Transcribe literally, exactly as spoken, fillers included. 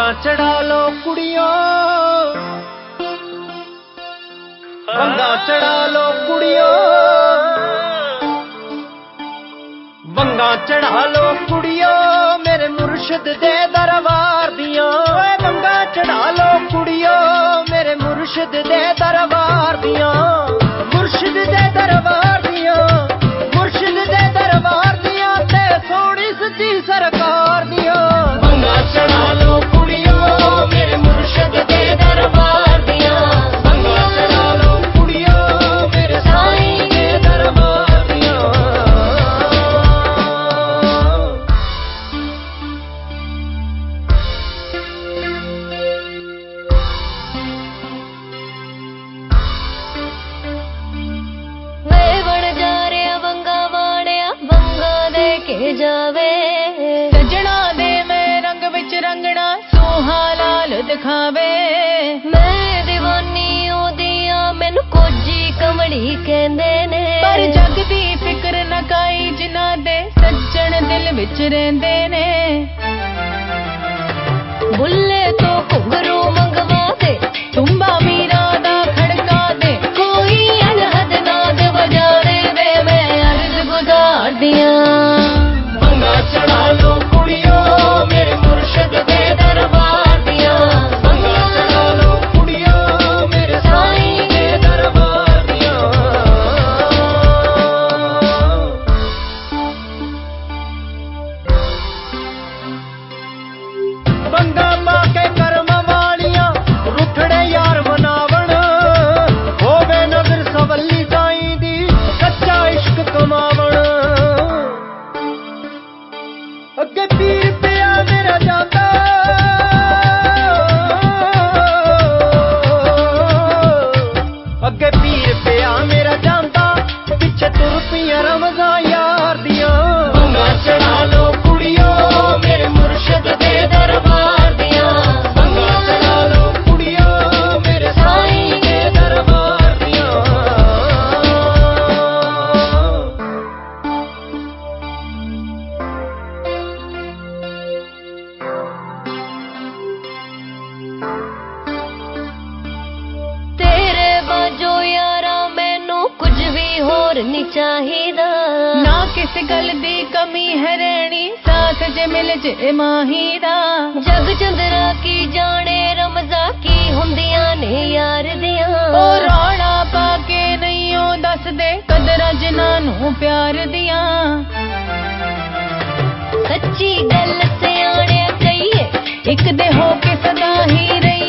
चढ़ा लो कुड़ियों, बंगा चढ़ा लो कुड़ियों, बंगा चढ़ा लो कुड़ियों मेरे मुर्शिद दे दरबार दियां। बंगा चढ़ा लो कुड़ियों मेरे मुर्शिद दे दरबार दियां, मुर्शिद दे दरबार दियां, मुर्शिद दे दरबार दियां ते सोहनी सच्ची सरकार दियां। बंगा चढ़ा लो कुड़ियों मेरे मुर्शिद दे दरबार दियां, बंगा चढ़ा लो कुड़ियों मेरे साईं दे दरबार दियां। वे बन जा रहा बंगा वाणिया, बंगा दे के जावे सजना दे मैं रंग विच रंगना सोहा लाल दिखावे। मैं दीवानी ओदिया मैनू कोजी कमली कहंदे ने, पर जग दी फिक्र न काई जिन्हां दे सज्जन दिल विच रहिंदे ने। बुल्ले तो घुंघरू मंगवा दे, तुम्बा मीरा दा खड़का दे, कोई अनहद नाद बजा दे वे मैं अर्ज गुजार दियां। बंगा चढ़ा लो कुड़ियों मेरे मुर्शिद दे दरबार दियां, बंगा चढ़ा लो कुड़ियों मेरे साईं दे दरबार दियां। बंगा पा के करम वालियां रुठड़े यार मनावण, होवे नजर सवली साईं दी सच्चा इश्क कमावण। अगे पीर पिया मेरा जाता, अगे पीर पिया मेरा जाता, पिछे तुर पिया रमजा यार दियां। बंगा चढ़ा लो कुड़ियों मेरे मुर्शिद दे दरबार दियां, बंगा चढ़ा लो कुड़ियों मेरे साईं दे दरबार दियां। तेरे बाजो यारा मैनू कुछ भी होर नहीं चाहिदा, ना किस गल दी कमी है रहनी साथ जे मिल जे माही दा। जग चंदरा की जाने रमजा की हुंदियां ने यार दियां, ओ रौला पा के नहीं ओ दस दे कदरां जिन्हां नू प्यार दियां। सच्ची गल सियाणे कहिए इक दे हो के सदा ही रही,